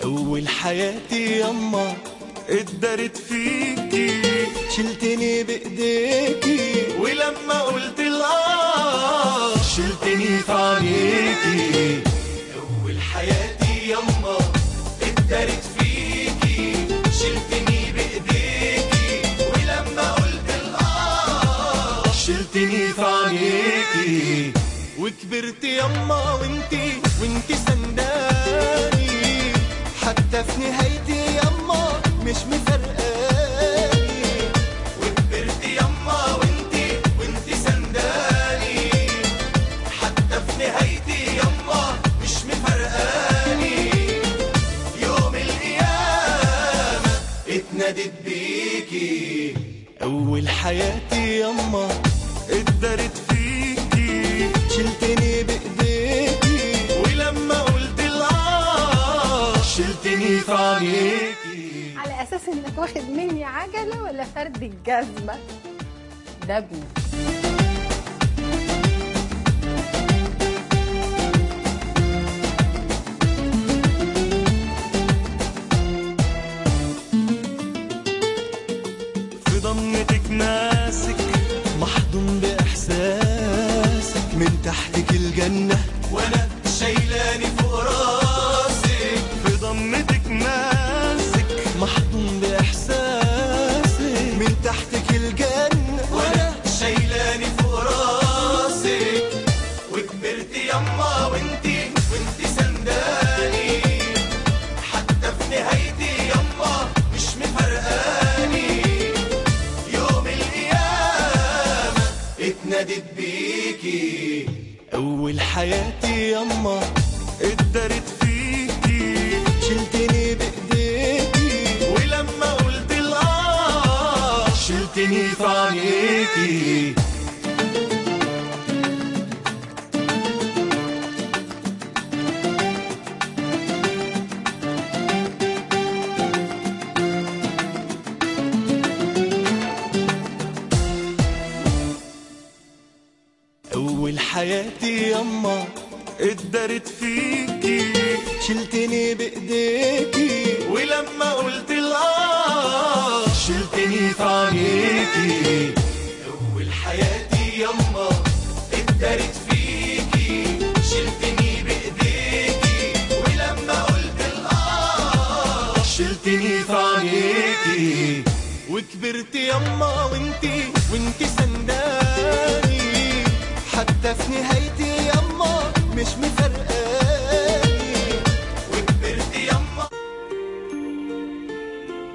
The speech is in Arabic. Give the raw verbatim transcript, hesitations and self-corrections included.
أول حياتي يما اتدارت فيكي، شلتني بإيديكي ولما قلت الآه شلتني في عينيكي. أول حياتي يما اتدارت فيكي، شلتني بإيديكي ولما قلت الآه شلتني في عينيكي. وكبرت يما وانتي وانتي سنداني، حتى في نهايتي يما مش مفرقاني. وكبرت يما وانتي وانتي سنداني، حتى في نهايتي يما مش مفرقاني. يوم القيامة اتنادت بيكي. أول حياتي يما اتدارت فيكي، شلتني بإيديكي ولما قلت الآه شلتني في عينيكي. على اساس انك واخد مني عجله ولا فرد الجزمه؟ ده ابني. في ضمتك ماسك محضون بإحساسك، من تحتك الجنة وأنا شايلاني فوق راسك. في ضمتك ماسك محضون بإحساسك، من تحتك الجنة وأنا شايلاني فوق راسك. وكبرت يما وانتي وانتي سنداني، حتى في نهايتي يما مش مفرقاني. يوم القيامة اتنادت بيكي. أول حياتي يما اتدارت فيكي، شلتني بإيديكي ولما قلت الآه شلتني في عينيكي. أول حياتي يما اتدارت فيكي، شلتني بإيديكي ولما قلت الآه شلتني في عينيكي. أول حياتي يما اتدارت فيكي، شلتني بإيديكي ولما قلت الآه شلتني في عينيكي. وكبرت يما وانتي وانتي سنداني، حتى في نهايتي يما مش مفرقاني.